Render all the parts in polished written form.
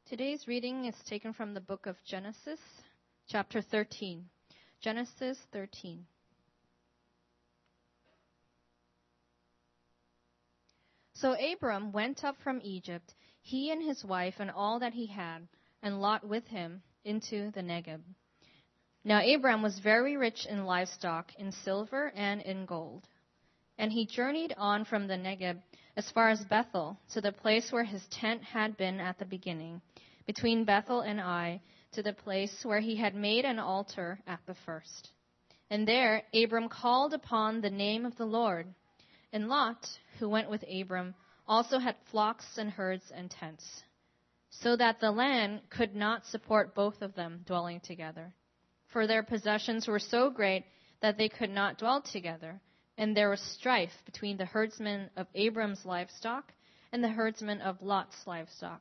Today's reading is taken from the book of Genesis, chapter 13. Genesis 13. So Abram went up from Egypt, he and his wife and all that he had, and Lot with him, into the Negeb. Now Abram was very rich in livestock, in silver and in gold. And he journeyed on from the Negeb as far as Bethel, to the place where his tent had been at the beginning, between Bethel and Ai, to the place where he had made an altar at the first. And there Abram called upon the name of the Lord. And Lot, who went with Abram, also had flocks and herds and tents, so that the land could not support both of them dwelling together. For their possessions were so great that they could not dwell together, and there was strife between the herdsmen of Abram's livestock and the herdsmen of Lot's livestock.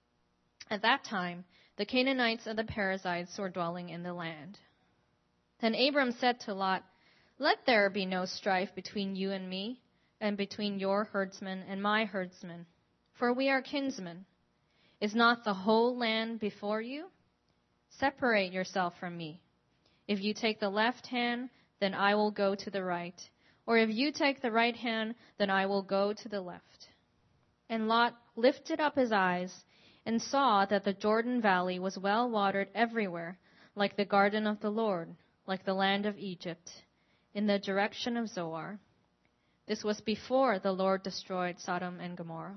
At that time, the Canaanites and the Perizzites were dwelling in the land. Then Abram said to Lot, "Let there be no strife between you and me, and between your herdsmen and my herdsmen, for we are kinsmen. Is not the whole land before you? Separate yourself from me. If you take the left hand, then I will go to the right. Or if you take the right hand, then I will go to the left." And Lot lifted up his eyes and saw that the Jordan Valley was well watered everywhere, like the garden of the Lord, like the land of Egypt, in the direction of Zoar. This was before the Lord destroyed Sodom and Gomorrah.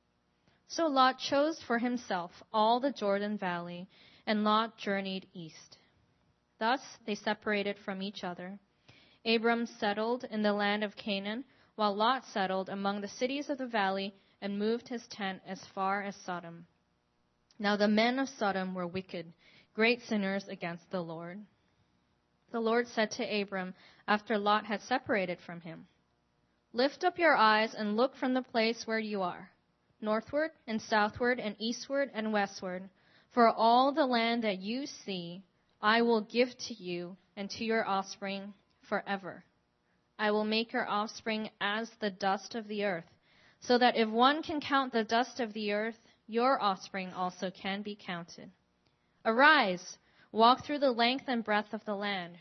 So Lot chose for himself all the Jordan Valley, and Lot journeyed east. Thus they separated from each other. Abram settled in the land of Canaan, while Lot settled among the cities of the valley and moved his tent as far as Sodom. Now the men of Sodom were wicked, great sinners against the Lord. The Lord said to Abram, after Lot had separated from him, "Lift up your eyes and look from the place where you are, northward and southward and eastward and westward. For all the land that you see, I will give to you and to your offspring forever. I will make your offspring as the dust of the earth, so that if one can count the dust of the earth, your offspring also can be counted. Arise, walk through the length and breadth of the land,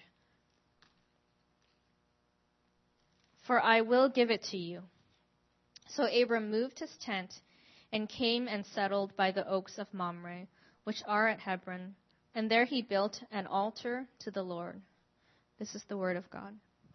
for I will give it to you." So Abram moved his tent and came and settled by the oaks of Mamre, which are at Hebron, and there he built an altar to the Lord. This is the word of God.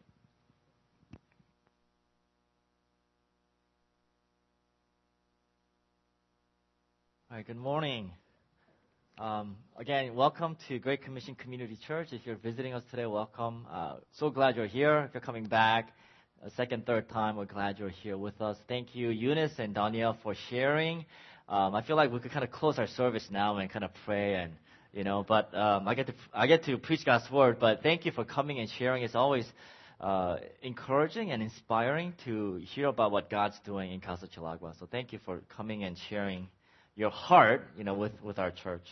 All right, good morning. Again, welcome to Great Commission Community Church. If you're visiting us today, welcome. So glad you're here. If you're coming back a second, third time, we're glad you're here with us. Thank you, Eunice and Danielle, for sharing. I feel like we could kind of close our service now and kind of pray and, but I get to preach God's word. But thank you for coming and sharing. It's always encouraging and inspiring to hear about what God's doing in Casa Chilagua. So thank you for coming and sharing your heart, with our church.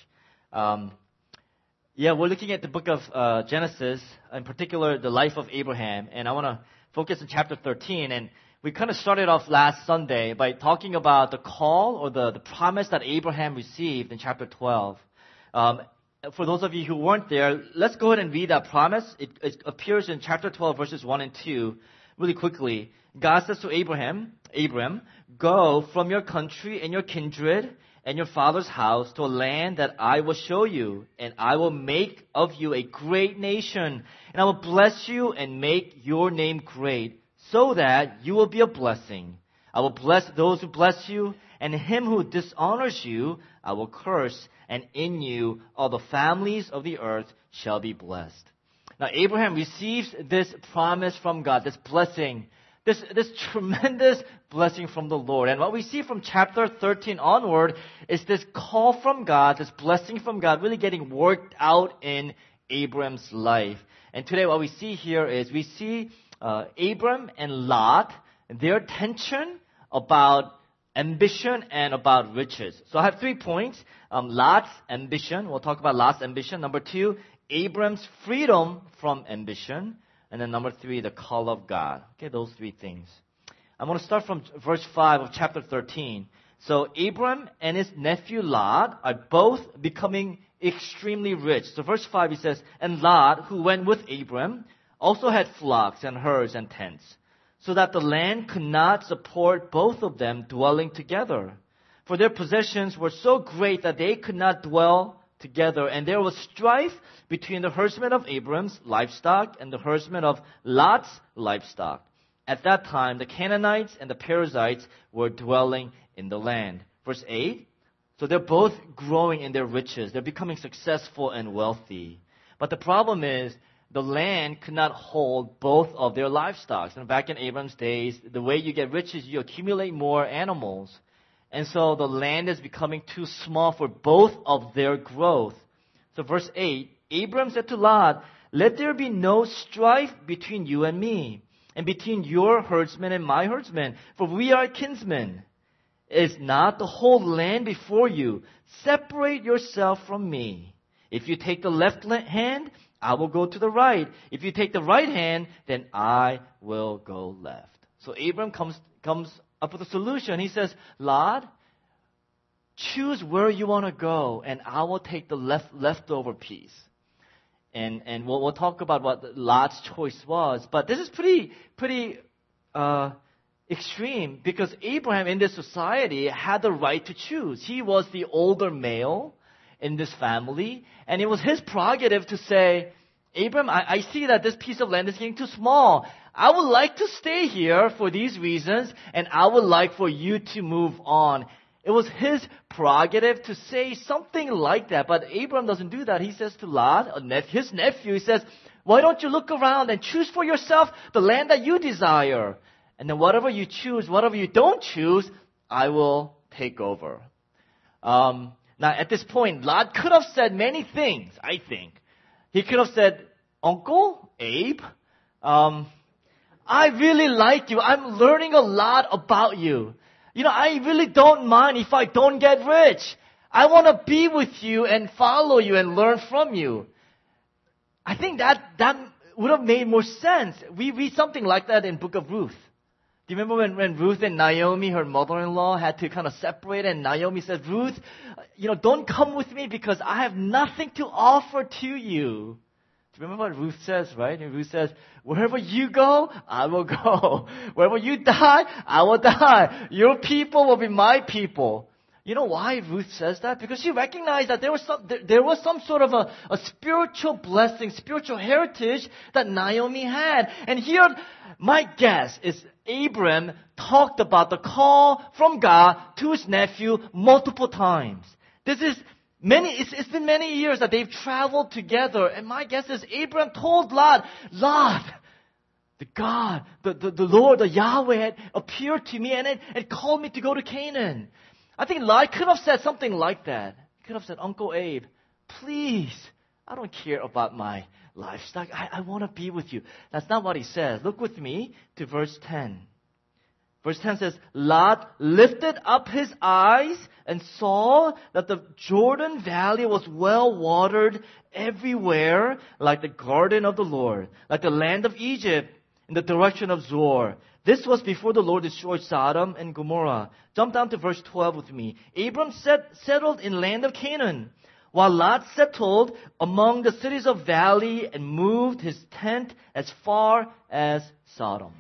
We're looking at the book of Genesis, in particular, the life of Abraham. And I want to focus on chapter 13. And we kind of started off last Sunday by talking about the call or the promise that Abraham received in chapter 12. For those of you who weren't there, let's go ahead and read that promise. It appears in chapter 12, verses 1 and 2, really quickly. God says to Abram, "Go from your country and your kindred and your father's house to a land that I will show you, and I will make of you a great nation, and I will bless you and make your name great, so that you will be a blessing. I will bless those who bless you, and him who dishonors you I will curse, and in you all the families of the earth shall be blessed." Now Abraham receives this promise from God, this blessing, this tremendous blessing from the Lord. And what we see from chapter 13 onward is this call from God, this blessing from God really getting worked out in Abram's life. And today what we see here is we see Abram and Lot, their tension about ambition and about riches. So I have 3 points. Lot's ambition. We'll talk about Lot's ambition. Number 2, Abram's freedom from ambition. And then number 3, the call of God. Okay, those 3 things. I'm going to start from verse 5 of chapter 13. So Abram and his nephew Lot are both becoming extremely rich. So verse 5 he says, and Lot, who went with Abram, also had flocks and herds and tents, so that the land could not support both of them dwelling together. For their possessions were so great that they could not dwell together, and there was strife between the herdsmen of Abram's livestock and the herdsmen of Lot's livestock. At that time, the Canaanites and the Perizzites were dwelling in the land. Verse 8, so they're both growing in their riches. They're becoming successful and wealthy. But the problem is, the land could not hold both of their livestock. And back in Abram's days, the way you get rich is you accumulate more animals. And so the land is becoming too small for both of their growth. So verse 8, Abram said to Lot, let there be no strife between you and me, and between your herdsmen and my herdsmen, for we are kinsmen. Is not the whole land before you? Separate yourself from me. If you take the left hand, I will go to the right. If you take the right hand, then I will go left. So Abram comes up with a solution. He says, Lot, choose where you want to go, and I will take the leftover piece. And we'll talk about what Lot's choice was. But this is pretty extreme, because Abraham in this society had the right to choose. He was the older male in this family, and it was his prerogative to say, Abram, I see that this piece of land is getting too small. I would like to stay here for these reasons, and I would like for you to move on. It was his prerogative to say something like that, but Abram doesn't do that. He says to Lot, his nephew, he says, why don't you look around and choose for yourself the land that you desire? And then whatever you choose, whatever you don't choose, I will take over. Now, at this point, Lot could have said many things, I think. He could have said, Uncle Abe, I really like you. I'm learning a lot about you. You know, I really don't mind if I don't get rich. I want to be with you and follow you and learn from you. I think that would have made more sense. We read something like that in Book of Ruth. Do you remember when Ruth and Naomi, her mother-in-law, had to kind of separate, and Naomi said, Ruth, don't come with me because I have nothing to offer to you. Do you remember what Ruth says, right? And Ruth says, wherever you go, I will go. Wherever you die, I will die. Your people will be my people. You know why Ruth says that? Because she recognized that there was some sort of a spiritual blessing, spiritual heritage that Naomi had. And here, my guess is Abram talked about the call from God to his nephew multiple times. It's been many years that they've traveled together, and my guess is Abram told Lot, the God, the Lord, the Yahweh had appeared to me and called me to go to Canaan. I think Lot could have said something like that. He could have said, Uncle Abe, please, I don't care about my livestock. I want to be with you. That's not what he says. Look with me to verse 10. Verse 10 says, Lot lifted up his eyes and saw that the Jordan Valley was well watered everywhere, like the garden of the Lord, like the land of Egypt in the direction of Zoar. This was before the Lord destroyed Sodom and Gomorrah. Jump down to verse 12 with me. Abram settled in land of Canaan, while Lot settled among the cities of valley and moved his tent as far as Sodom.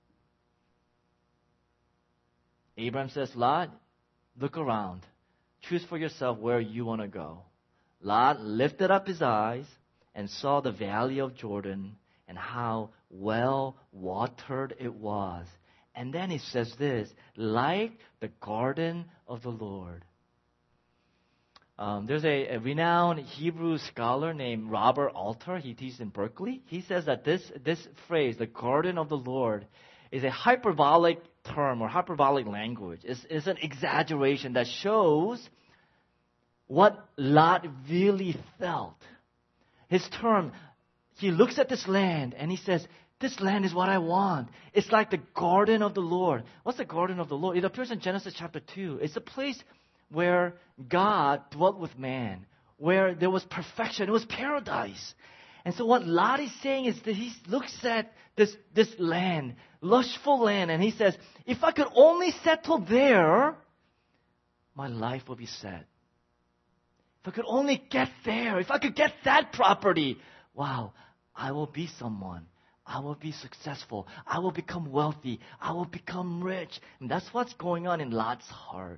Abram says, Lot, look around. Choose for yourself where you want to go. Lot lifted up his eyes and saw the valley of Jordan and how well watered it was. And then he says this, like the garden of the Lord. There's a renowned Hebrew scholar named Robert Alter. He teaches in Berkeley. He says that this phrase, the garden of the Lord, is a hyperbolic term or hyperbolic language. It's an exaggeration that shows what Lot really felt. His term, he looks at this land and he says, this land is what I want. It's like the garden of the Lord. What's the garden of the Lord? It appears in Genesis chapter 2. It's a place where God dwelt with man, where there was perfection. It was paradise. And so what Lot is saying is that he looks at this land, lushful land, and he says, if I could only settle there, my life will be set. If I could only get there, if I could get that property, wow, I will be someone. I will be successful. I will become wealthy. I will become rich. And that's what's going on in Lot's heart.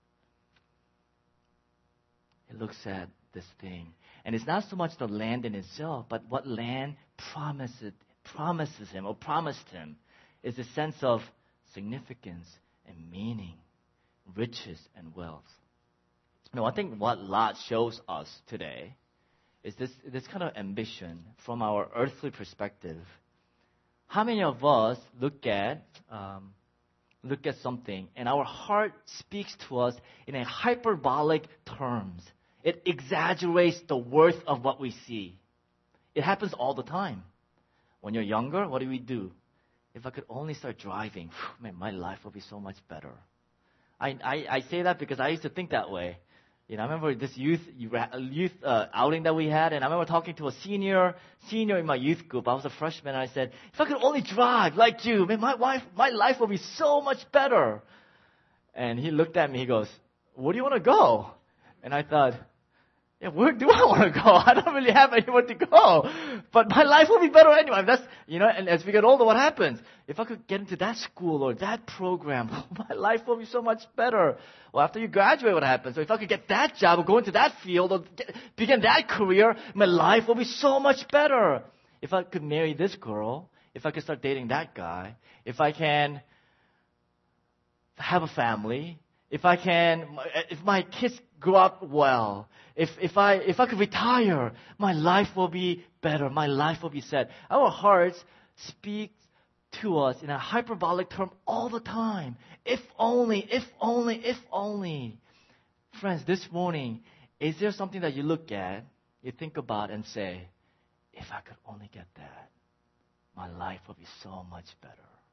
He looks at this thing. And it's not so much the land in itself, but what land promises him or promised him is a sense of significance and meaning, riches and wealth. Now, I think what Lot shows us today is this kind of ambition from our earthly perspective. How many of us look at something and our heart speaks to us in a hyperbolic terms? It exaggerates the worth of what we see. It happens all the time. When you're younger, what do? If I could only start driving, man, my life would be so much better. I say that because I used to think that way. You know, I remember this youth outing that we had, and I remember talking to a senior in my youth group. I was a freshman, and I said, if I could only drive like you, man, my life would be so much better. And he looked at me, he goes, where do you want to go? And I thought, yeah, where do I want to go? I don't really have anywhere to go. But my life will be better anyway. That's, and as we get older, what happens? If I could get into that school or that program, my life will be so much better. Well, after you graduate, what happens? So if I could get that job or go into that field or begin that career, my life will be so much better. If I could marry this girl, if I could start dating that guy, if I can have a family, if my kids grow up well, if I could retire, my life will be better. My life will be set. Our hearts speak to us in a hyperbolic term all the time. If only, if only, if only. Friends, this morning, is there something that you look at, you think about and say, if I could only get that, my life would be so much better.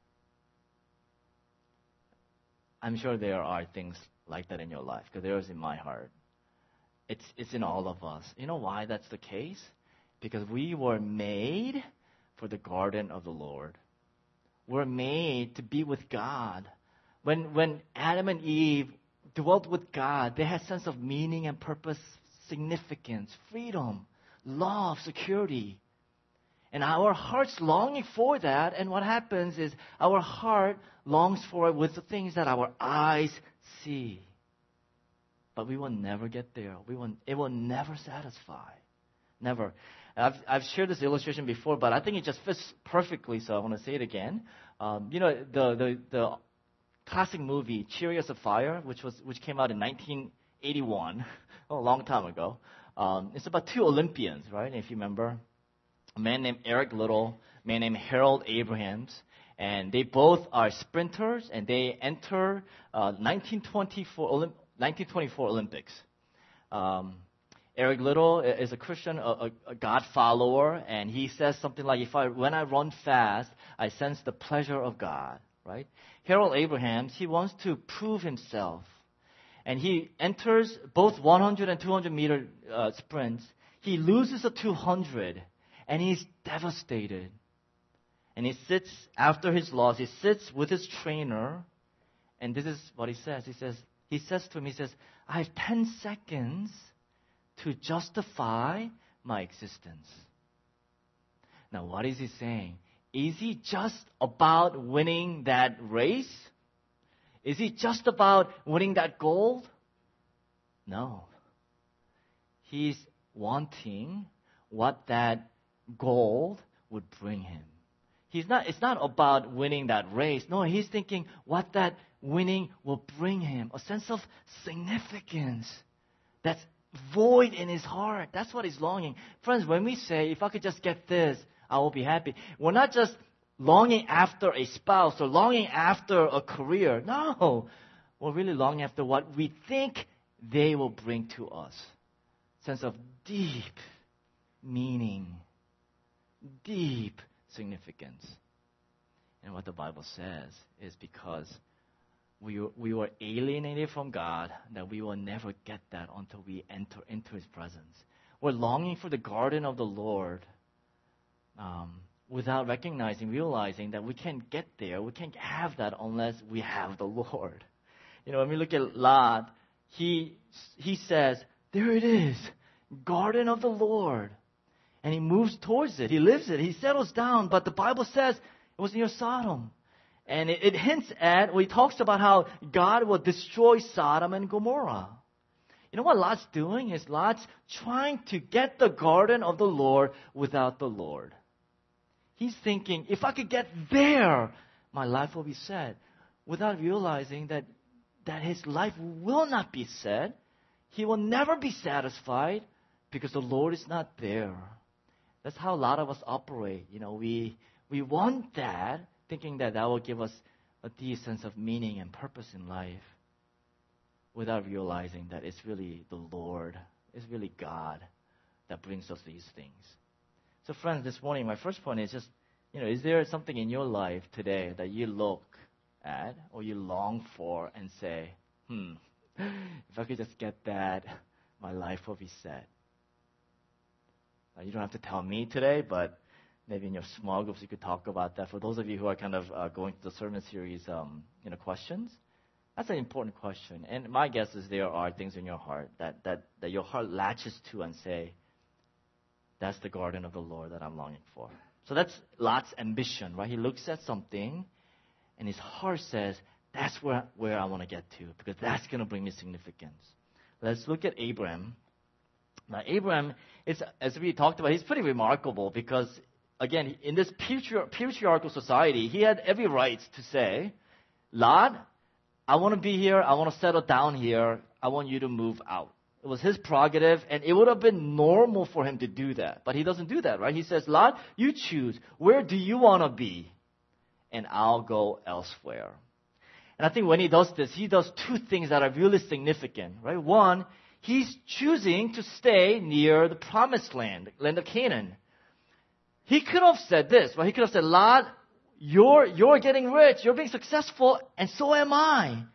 I'm sure there are things like that in your life, because there is in my heart. It's in all of us. You know why that's the case? Because we were made for the garden of the Lord. We're made to be with God. When Adam and Eve dwelt with God, they had a sense of meaning and purpose, significance, freedom, love, security. And our heart's longing for that, and what happens is our heart longs for it with the things that our eyes see. But we will never get there. It will never satisfy. Never. I've shared this illustration before, but I think it just fits perfectly, so I want to say it again. The classic movie Chariots of Fire, which came out in 1981, a long time ago. It's about two Olympians, right? If you remember, a man named Eric Liddell, a man named Harold Abrahams, and they both are sprinters, and they enter 1924 Olympics. Eric Liddell is a Christian, a God follower, and he says something like, when I run fast, I sense the pleasure of God, right? Harold Abrahams, he wants to prove himself, and he enters both 100 and 200 meter sprints. He loses the 200, and he's devastated. And he sits, after his loss, he sits with his trainer, and this is what he says. He says to him, I have 10 seconds to justify my existence. Now, what is he saying? Is he just about winning that race? Is he just about winning that gold? No. He's wanting what that gold would bring him. It's not about winning that race. No, he's thinking what that winning will bring him. A sense of significance that's void in his heart. That's what he's longing. Friends, when we say, if I could just get this, I will be happy. We're not just longing after a spouse or longing after a career. No. We're really longing after what we think they will bring to us. Sense of deep meaning, deep significance. And what the Bible says is because we were alienated from God, that we will never get that until we enter into His presence. We're longing for the garden of the Lord without realizing that we can't get there. We can't have that unless we have the Lord. When we look at Lot, he says, there it is, garden of the Lord. And he moves towards it. He lives it. He settles down. But the Bible says it was near Sodom. And it hints at, he talks about how God will destroy Sodom and Gomorrah. You know what Lot's doing? Is Lot's trying to get the garden of the Lord without the Lord. He's thinking, if I could get there, my life will be set. Without realizing that his life will not be set. He will never be satisfied because the Lord is not there. That's how a lot of us operate. You know, we want that, thinking that will give us a deep sense of meaning and purpose in life, without realizing that it's really the Lord, it's really God that brings us these things. So friends, this morning, my first point is just, is there something in your life today that you look at or you long for and say, if I could just get that, my life will be set. You don't have to tell me today, but maybe in your small groups you could talk about that. For those of you who are kind of going through the sermon series, questions, that's an important question. And my guess is there are things in your heart that your heart latches to and say, that's the garden of the Lord that I'm longing for. So that's Lot's ambition, right? He looks at something and his heart says, that's where I want to get to, because that's going to bring me significance. Let's look at Abraham. Now, Abraham, as we talked about, he's pretty remarkable because, again, in this patriarchal society, he had every right to say, Lot, I want to be here. I want to settle down here. I want you to move out. It was his prerogative, and it would have been normal for him to do that. But he doesn't do that, right? He says, Lot, you choose. Where do you want to be? And I'll go elsewhere. And I think when he does this, he does two things that are really significant, right? One, he's choosing to stay near the promised land, land of Canaan. He could have said this, right? He could have said, Lot, you're getting rich, you're being successful, and so am I.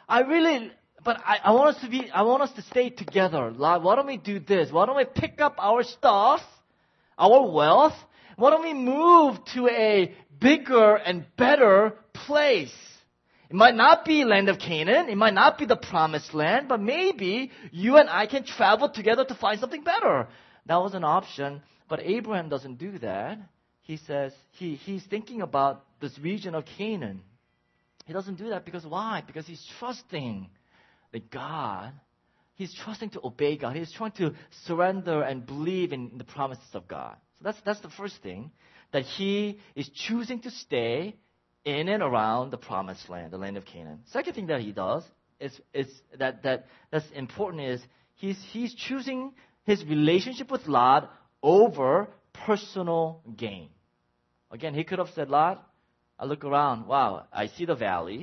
I want us to stay together. Lot, why don't we do this? Why don't we pick up our stuff, our wealth? Why don't we move to a bigger and better place? It might not be land of Canaan. It might not be the promised land, but maybe you and I can travel together to find something better. That was an option, but Abraham doesn't do that. He says he's thinking about this region of Canaan. He doesn't do that because why? Because he's trusting that God, he's trusting to obey God. He's trying to surrender and believe in the promises of God. So that's the first thing, that he is choosing to stay in and around the promised land, the land of Canaan. Second thing that he does is that's important is he's choosing his relationship with Lot over personal gain. Again, he could have said, Lot, I look around, wow, I see the valley.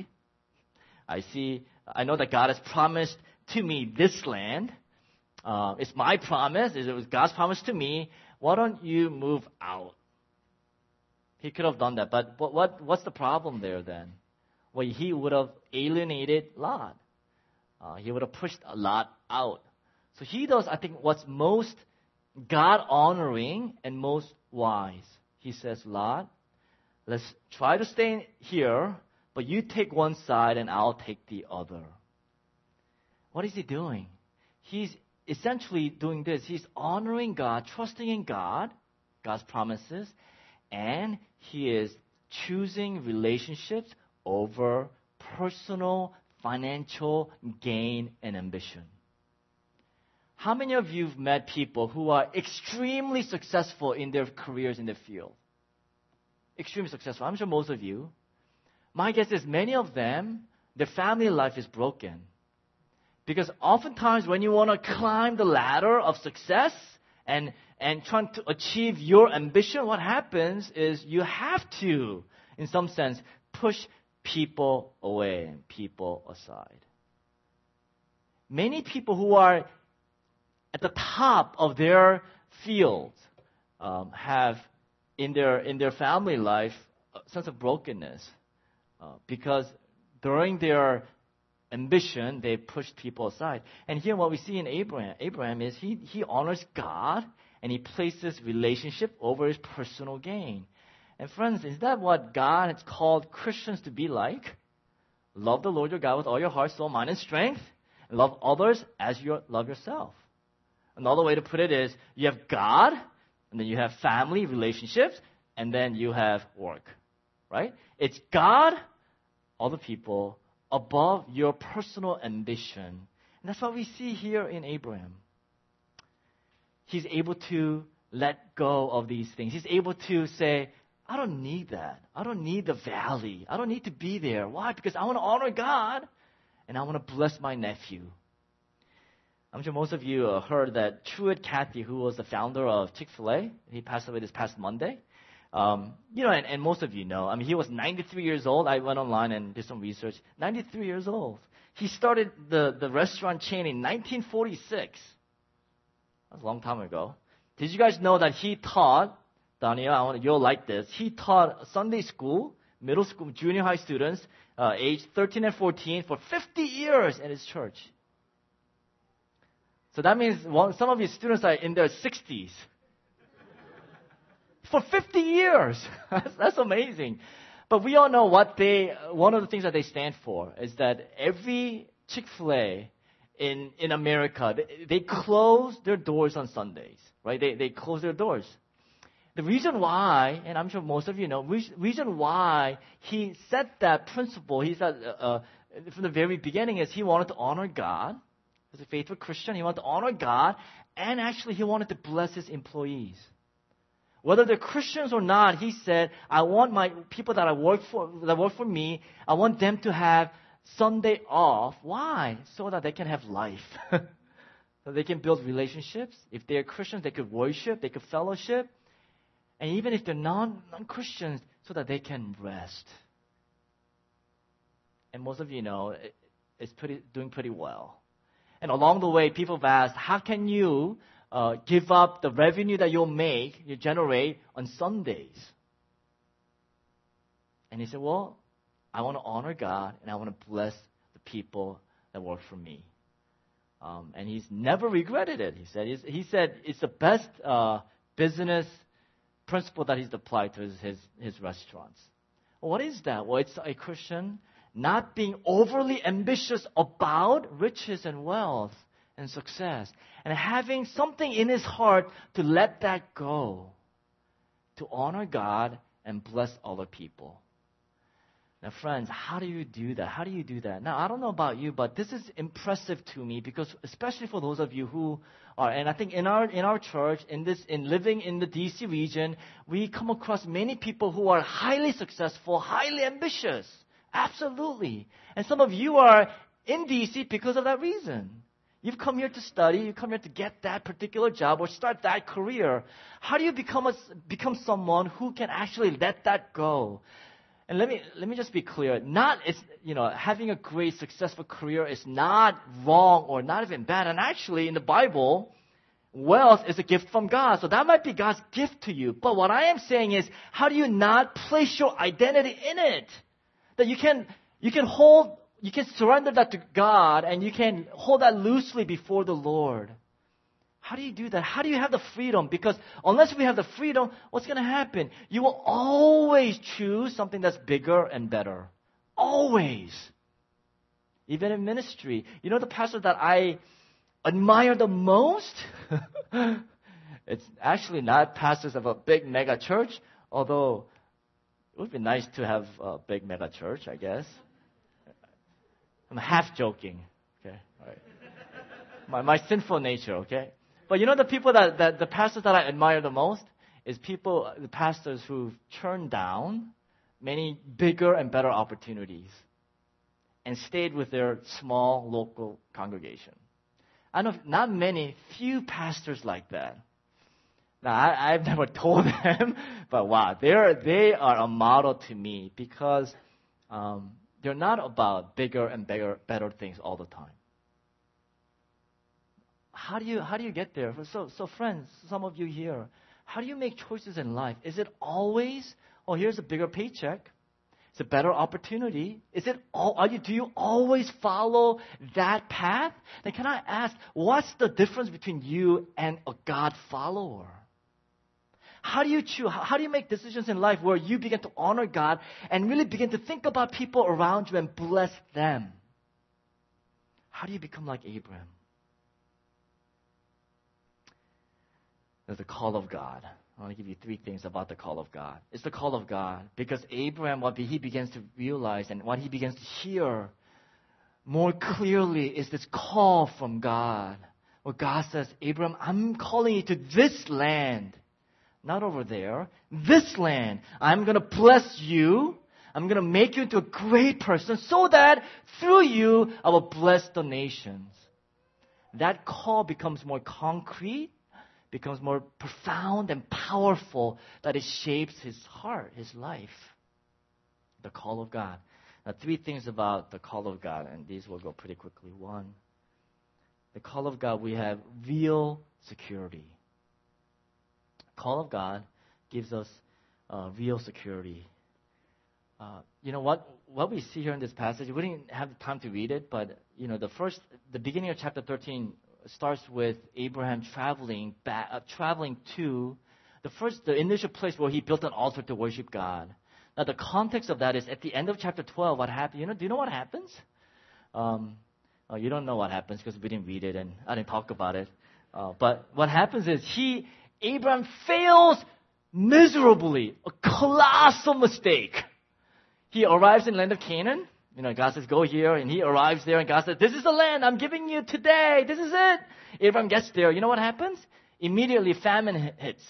I know that God has promised to me this land. It's my promise. It was God's promise to me. Why don't you move out? He could have done that, but what's the problem there then? Well, he would have alienated Lot. He would have pushed Lot out. So he does, I think, what's most God-honoring and most wise. He says, Lot, let's try to stay here, but you take one side and I'll take the other. What is he doing? He's essentially doing this. He's honoring God, trusting in God, God's promises, and he is choosing relationships over personal, financial gain and ambition. How many of you have met people who are extremely successful in their careers in the field? Extremely successful. I'm sure most of you. My guess is many of them, their family life is broken. Because oftentimes when you want to climb the ladder of success and trying to achieve your ambition, what happens is you have to, in some sense, push people away and people aside. Many people who are at the top of their field have in their family life a sense of brokenness because during their ambition they pushed people aside. And here what we see in Abraham is he honors God and he places relationship over his personal gain. And friends, is that what God has called Christians to be like? Love the Lord your God with all your heart, soul, mind, and strength, Love others as you love yourself. Another way to put it is you have God, and then you have family, relationships, and then you have work, right? It's God, other people, above your personal ambition. And that's what we see here in Abraham. He's able to let go of these things. He's able to say, I don't need that. I don't need the valley. I don't need to be there. Why? Because I want to honor God, and I want to bless my nephew. I'm sure most of you heard that Truett Cathy, who was the founder of Chick-fil-A, he passed away this past Monday. And most of you know, he was 93 years old. I went online and did some research. 93 years old. He started the restaurant chain in 1946. That's a long time ago. Did you guys know that he taught, Daniel, you'll like this, he taught Sunday school, middle school, junior high students, aged 13 and 14 for 50 years in his church. So that means some of his students are in their 60s. For 50 years. That's amazing. But we all know one of the things that they stand for is that every Chick-fil-A in America, they close their doors on Sundays, right? They close their doors. The reason why, and I'm sure most of you know, reason why he set that principle, he said from the very beginning is he wanted to honor God. As a faithful Christian, he wanted to honor God, and actually he wanted to bless his employees. Whether they're Christians or not, he said, I want my people that work for me, I want them to have Sunday off. Why? So that they can have life. So they can build relationships. If they're Christians, they could worship, they could fellowship. And even if they're non-Christians, so that they can rest. And most of you know, it's doing pretty well. And along the way, people have asked, how can you give up the revenue that you generate on Sundays? And he said, well, I want to honor God, and I want to bless the people that work for me. And he's never regretted it. He said it's the best business principle that he's applied to his restaurants. Well, what is that? Well, it's a Christian not being overly ambitious about riches and wealth and success, and having something in his heart to let that go, to honor God and bless other people. Now, friends, how do you do that? How do you do that? Now, I don't know about you, but this is impressive to me because, especially for those of you who are, and I think in our church, in living in the DC region, we come across many people who are highly successful, highly ambitious. Absolutely. And some of you are in DC because of that reason. You've come here to study. You come here to get that particular job or start that career. How do you become someone who can actually let that go? And let me just be clear. Having a great, successful career is not wrong or not even bad. And actually, in the Bible, wealth is a gift from God. So that might be God's gift to you. But what I am saying is, how do you not place your identity in it? That you can surrender that to God, and you can hold that loosely before the Lord. How do you do that? How do you have the freedom? Because unless we have the freedom, what's going to happen? You will always choose something that's bigger and better. Always. Even in ministry. You know the pastor that I admire the most? It's actually not pastors of a big mega church, although it would be nice to have a big mega church, I guess. I'm half joking, okay? All right. My sinful nature, okay? But you know the people the pastors that I admire the most is the pastors who've turned down many bigger and better opportunities and stayed with their small local congregation. I know not few pastors like that. Now, I've never told them, but wow, they are a model to me because they're not about bigger and better things all the time. How do you get there? So friends, some of you here, how do you make choices in life? Is it always, here's a bigger paycheck? It's a better opportunity. Do you always follow that path? Then can I ask, what's the difference between you and a God follower? How do you choose? How do you make decisions in life where you begin to honor God and really begin to think about people around you and bless them? How do you become like Abraham? There's the call of God. I want to give you 3 things about the call of God. It's the call of God because Abraham, what he begins to realize and what he begins to hear more clearly is this call from God. Where God says, Abraham, I'm calling you to this land. Not over there. This land. I'm going to bless you. I'm going to make you into a great person so that through you, I will bless the nations. That call becomes more concrete, becomes more profound and powerful, that it shapes his heart, his life. The call of God. Now, 3 things about the call of God, and these will go pretty quickly. 1, the call of God, we have real security. Call of God gives us real security. You know what we see here in this passage, we didn't have time to read it, but you know the beginning of chapter 13 starts with Abraham traveling to the initial place where he built an altar to worship God. Now the context of that is at the end of chapter 12. What happened? Do you know what happens? You don't know what happens because we didn't read it and I didn't talk about it. But what happens is Abraham fails miserably, a colossal mistake. He arrives in the land of Canaan. God says, go here. And he arrives there and God says, this is the land I'm giving you today. This is it. Abraham gets there. You know what happens? Immediately famine hits.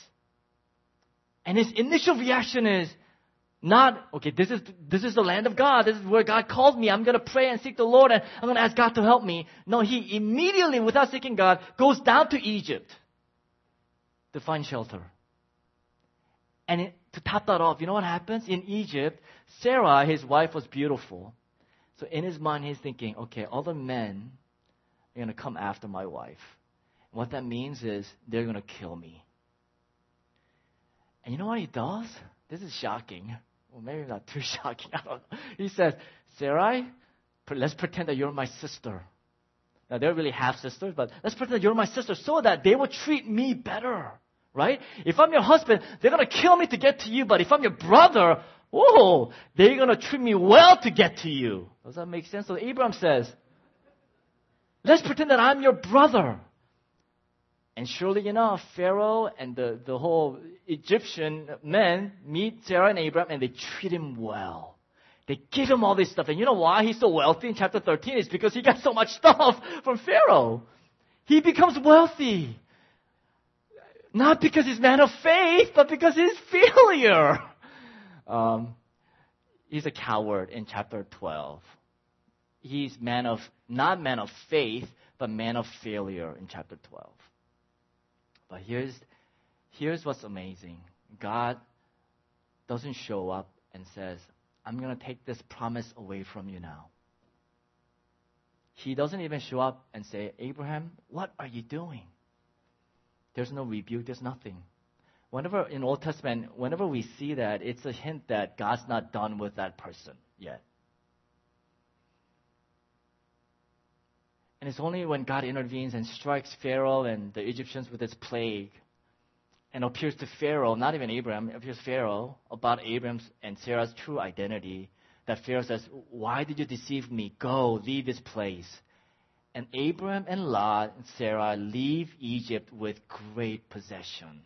And his initial reaction is not, okay, this is the land of God. This is where God called me. I'm going to pray and seek the Lord and I'm going to ask God to help me. No, he immediately, without seeking God, goes down to Egypt to find shelter. And to top that off, you know what happens? In Egypt, Sarah, his wife, was beautiful. So in his mind, he's thinking, okay, all the men are going to come after my wife. And what that means is they're going to kill me. And you know what he does? This is shocking. Well, maybe not too shocking. I don't know. He says, Sarai, let's pretend that you're my sister. Now, they're really half-sisters, but let's pretend that you're my sister so that they will treat me better. Right? If I'm your husband, they're going to kill me to get to you. But if I'm your brother, they're going to treat me well to get to you. Does that make sense? So Abraham says, let's pretend that I'm your brother. And surely enough, Pharaoh and the whole Egyptian men meet Sarah and Abraham and they treat him well. They give him all this stuff. And you know why he's so wealthy in chapter 13? It's because he got so much stuff from Pharaoh. He becomes wealthy. Not because he's man of faith, but because he's failure. He's a coward in chapter 12. He's not man of faith, but man of failure in chapter 12. But here's what's amazing. God doesn't show up and says, I'm going to take this promise away from you now. He doesn't even show up and say, Abraham, what are you doing? There's no rebuke. There's nothing. Whenever in Old Testament, whenever we see that, it's a hint that God's not done with that person yet. And it's only when God intervenes and strikes Pharaoh and the Egyptians with this plague and appears to Pharaoh, not even Abraham, appears to Pharaoh about Abraham's and Sarah's true identity, that Pharaoh says, why did you deceive me? Go, leave this place. And Abraham and Lot and Sarah leave Egypt with great possession.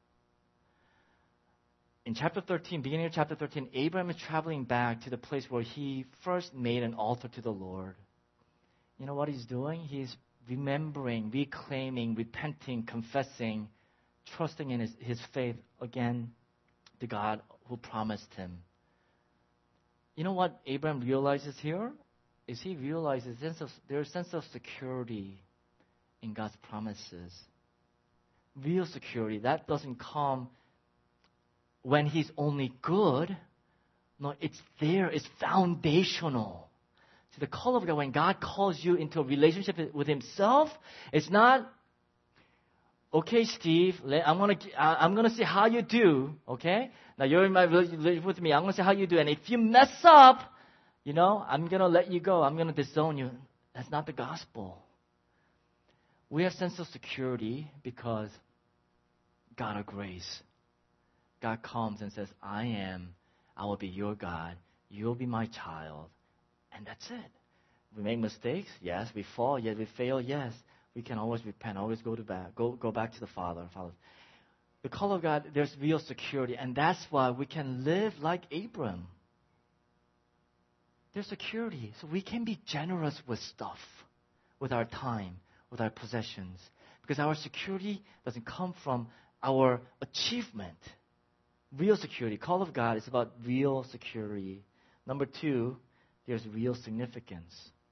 In chapter 13, beginning of chapter 13, Abraham is traveling back to the place where he first made an altar to the Lord. You know what he's doing? He's remembering, reclaiming, repenting, confessing, trusting in his faith again to God who promised him. You know what Abraham realizes here? Is he realizes there's a sense of security in God's promises. Real security. That doesn't come when he's only good. No, it's there. It's foundational. See, the call of God, when God calls you into a relationship with himself, it's not, okay, Steve, I'm gonna see how you do, okay? Now you're in my relationship with me. I'm gonna see how you do. And if you mess up, I'm going to let you go. I'm going to disown you. That's not the gospel. We have sense of security because God of grace. God comes and says, I will be your God. You'll be my child. And that's it. We make mistakes, yes. We fall, yes. We fail, yes. We can always repent, always go back to the Father. The call of God, there's real security, and that's why we can live like Abram. There's security, so we can be generous with stuff, with our time, with our possessions, because our security doesn't come from our achievement. Real security, call of God is about real security. Number 2, there's real significance.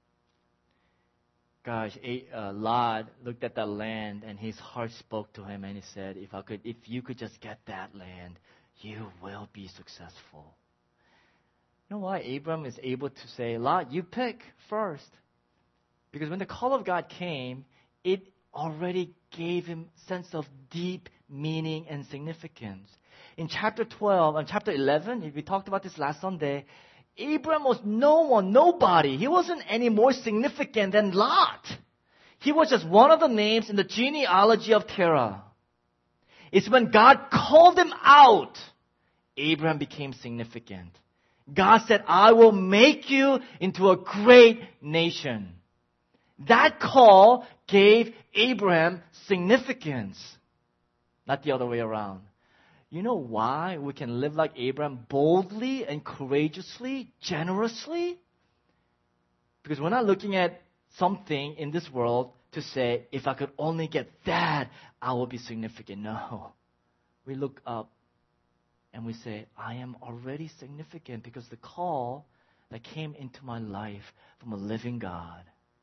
Gosh, Lot looked at that land and his heart spoke to him and he said, if you could just get that land, you will be successful. You know why Abram is able to say, Lot, you pick first? Because when the call of God came, it already gave him a sense of deep meaning and significance. In chapter 12 and chapter 11, we talked about this last Sunday, Abram was nobody. He wasn't any more significant than Lot. He was just one of the names in the genealogy of Terah. It's when God called him out, Abram became significant. God said, I will make you into a great nation. That call gave Abraham significance, not the other way around. You know why we can live like Abraham boldly and courageously, generously? Because we're not looking at something in this world to say, if I could only get that, I will be significant. No. We look up and we say, I am already significant because the call that came into my life from a living God.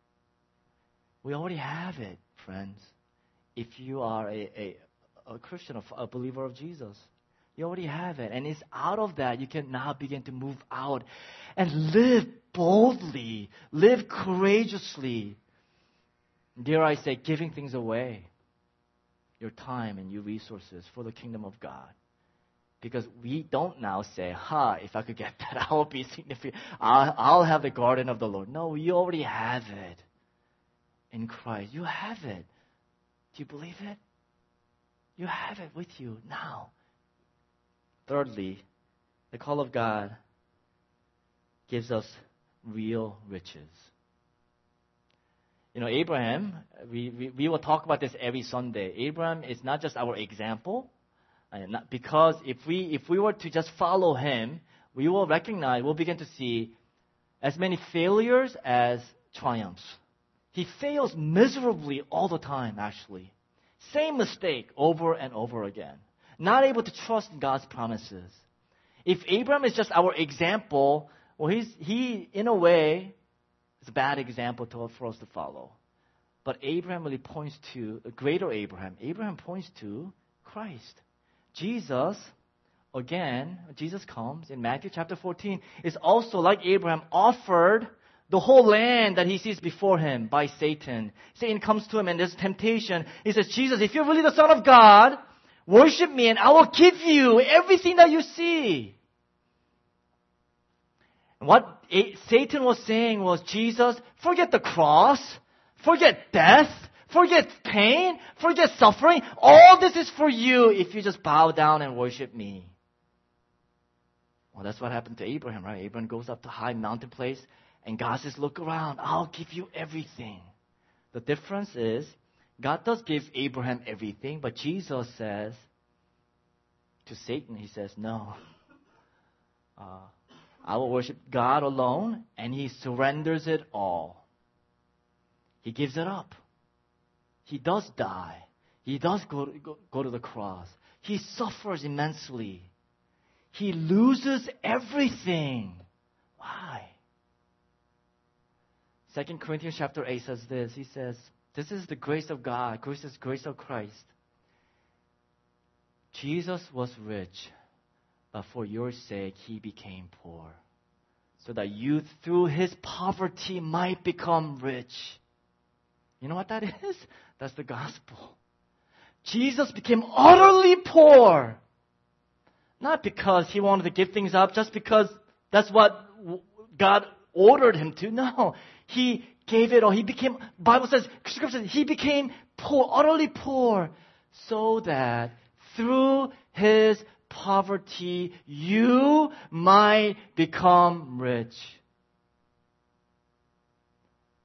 We already have it, friends. If you are a Christian, a believer of Jesus, you already have it. And it's out of that you can now begin to move out and live boldly, live courageously. Dare I say, giving things away, your time and your resources for the kingdom of God. Because we don't now say, if I could get that, I will be significant. I'll have the garden of the Lord. No, you already have it in Christ. You have it. Do you believe it? You have it with you now. Thirdly, the call of God gives us real riches. You know, Abraham, we will talk about this every Sunday. Abraham is not just our example, because if we were to just follow him, we'll begin to see as many failures as triumphs. He fails miserably all the time, actually. Same mistake over and over again. Not able to trust in God's promises. If Abraham is just our example, well, he in a way, is a bad example for us to follow. But Abraham really points to a greater Abraham. Abraham points to Christ. Jesus comes in Matthew chapter 14, is also like Abraham offered the whole land that he sees before him by Satan. Satan comes to him and there's temptation. He says, Jesus, if you're really the Son of God, worship me and I will give you everything that you see. And what Satan was saying was, Jesus, forget the cross, forget death, forget pain, forget suffering. All this is for you if you just bow down and worship me. Well, that's what happened to Abraham, right? Abraham goes up to high mountain place and God says, look around, I'll give you everything. The difference is, God does give Abraham everything, but Jesus says to Satan, he says, no. I will worship God alone, and he surrenders it all. He gives it up. He does die. He does go to the cross. He suffers immensely. He loses everything. Why? 2 Corinthians chapter 8 says this. He says, this is the grace of God, grace of Christ. Jesus was rich, but for your sake he became poor, so that you through his poverty might become rich. You know what that is? That's the gospel. Jesus became utterly poor. Not because he wanted to give things up, just because that's what God ordered him to. No, he gave it all. Bible says, Scripture says, he became poor, utterly poor, so that through his poverty you might become rich.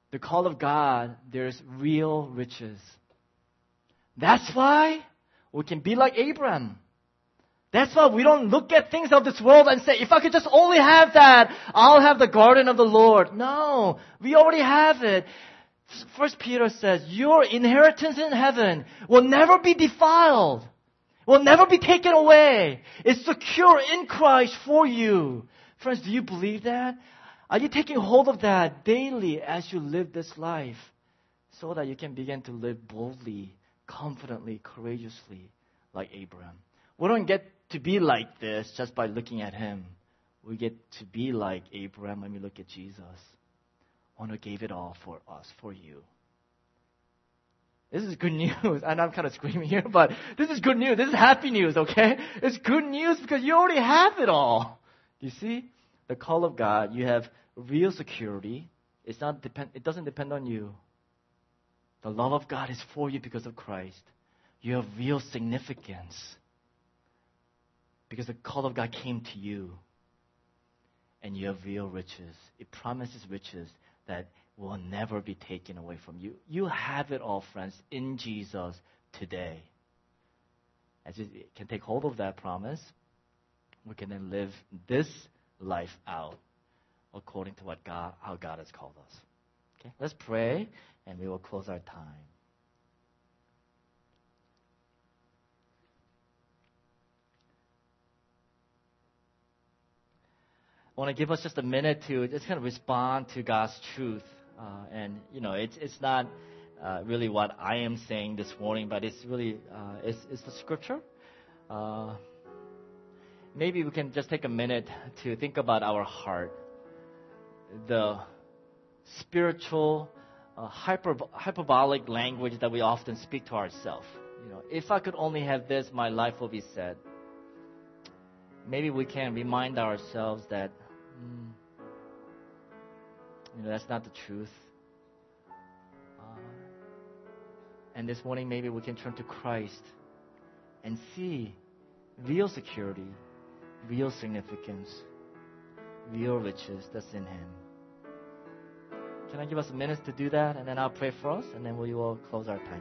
the call of God, there's real riches. That's why we can be like Abraham. That's why we don't look at things of this world and say, if I could just only have that, I'll have the garden of the Lord. No, we already have it. First Peter says, your inheritance in heaven will never be defiled, will never be taken away. It's secure in Christ for you. Friends, do you believe that? Are you taking hold of that daily as you live this life so that you can begin to live boldly, confidently, courageously like Abraham? We don't get to be like this just by looking at him. We get to be like Abraham when we look at Jesus. One who gave it all for us, for you. This is good news. And I'm kind of screaming here, but this is good news. This is happy news, okay? It's good news because you already have it all. You see? The call of God, you have real security. It doesn't depend on you. The love of God is for you because of Christ. You have real significance because the call of God came to you. And you have real riches. It promises riches that will never be taken away from you. You have it all, friends, in Jesus today. As you can take hold of that promise, we can then live this life out according to how God has called us. Okay, let's pray, and we will close our time. I want to give us just a minute to just kind of respond to God's truth. It's not really what I am saying this morning, but it's really it's the scripture. Maybe we can just take a minute to think about our heart, the spiritual, hyperbolic language that we often speak to ourselves. If I could only have this, my life will be set. Maybe we can remind ourselves that that's not the truth. And this morning, maybe we can turn to Christ and see real security, real significance, real riches that's in Him. Can I give us a minute to do that? And then I'll pray for us, and then we will close our time.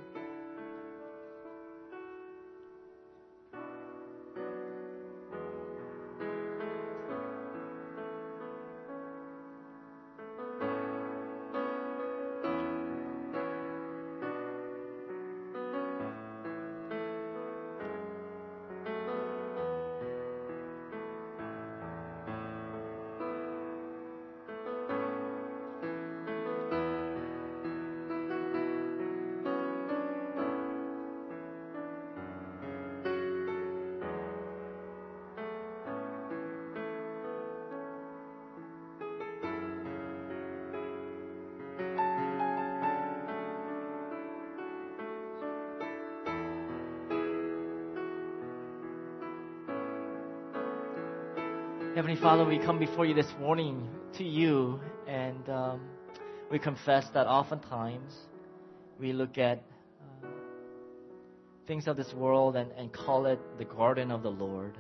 Heavenly Father, we come before you this morning to you, and we confess that oftentimes we look at things of this world and call it the garden of the Lord.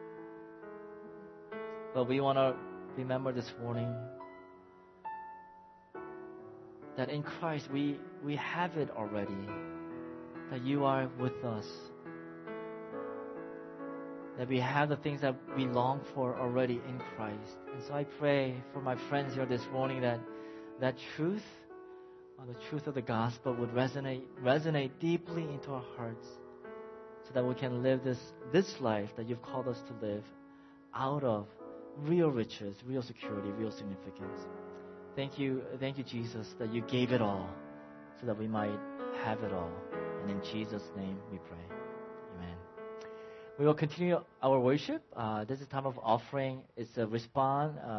But we want to remember this morning that in Christ we have it already, that you are with us, that we have the things that we long for already in Christ. And so I pray for my friends here this morning that truth, the truth of the gospel would resonate deeply into our hearts, so that we can live this life that you've called us to live out of real riches, real security, real significance. Thank you, Jesus, that you gave it all so that we might have it all. And in Jesus' name we pray. Amen. We will continue our worship. This is time of offering. It's a response.